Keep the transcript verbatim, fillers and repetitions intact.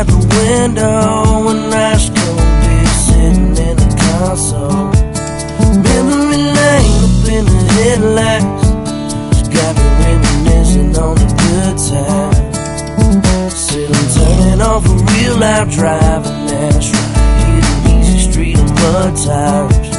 at the window, a nice cold beer sitting in the console. Memory lane up in the headlights, it's got me reminiscing on the good times. Still I'm turning off a real loud driving, that's right, hit an easy street of mud tires.